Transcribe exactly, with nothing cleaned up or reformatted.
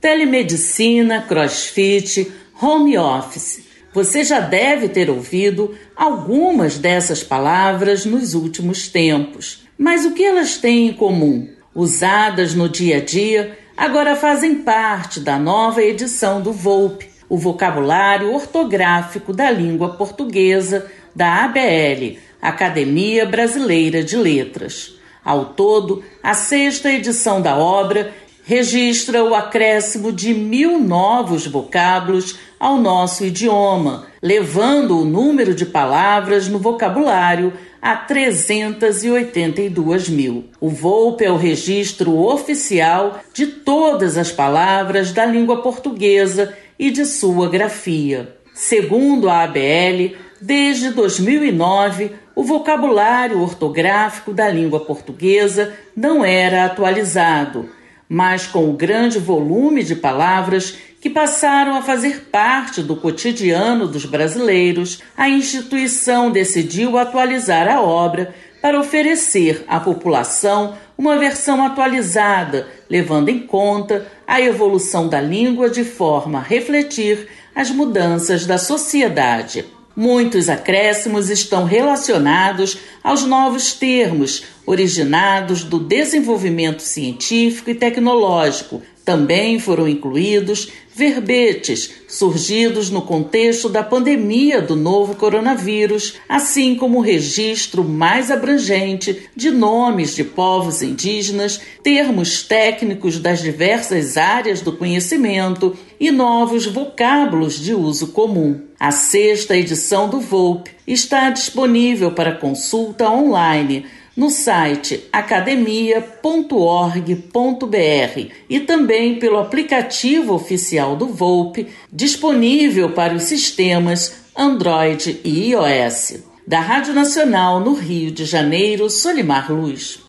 telemedicina, crossfit, home office. Você já deve ter ouvido algumas dessas palavras nos últimos tempos. Mas o que elas têm em comum? Usadas no dia a dia, agora fazem parte da nova edição do VOLP, o Vocabulário Ortográfico da Língua Portuguesa da A B L, Academia Brasileira de Letras. Ao todo, a sexta edição da obra registra o acréscimo de mil novos vocábulos ao nosso idioma, levando o número de palavras no vocabulário a trezentas e oitenta e duas mil. O VOLP é o registro oficial de todas as palavras da língua portuguesa e de sua grafia. Segundo a A B L, desde dois mil e nove, o vocabulário ortográfico da língua portuguesa não era atualizado, mas com o grande volume de palavras que passaram a fazer parte do cotidiano dos brasileiros, a instituição decidiu atualizar a obra para oferecer à população uma versão atualizada, levando em conta a evolução da língua de forma a refletir as mudanças da sociedade. Muitos acréscimos estão relacionados aos novos termos originados do desenvolvimento científico e tecnológico. Também foram incluídos verbetes surgidos no contexto da pandemia do novo coronavírus, assim como o registro mais abrangente de nomes de povos indígenas, termos técnicos das diversas áreas do conhecimento e novos vocábulos de uso comum. A sexta edição do VOLP está disponível para consulta online no site academia ponto org ponto br e também pelo aplicativo oficial do VOLP, disponível para os sistemas Android e iOS. Da Rádio Nacional no Rio de Janeiro, Solimar Luz.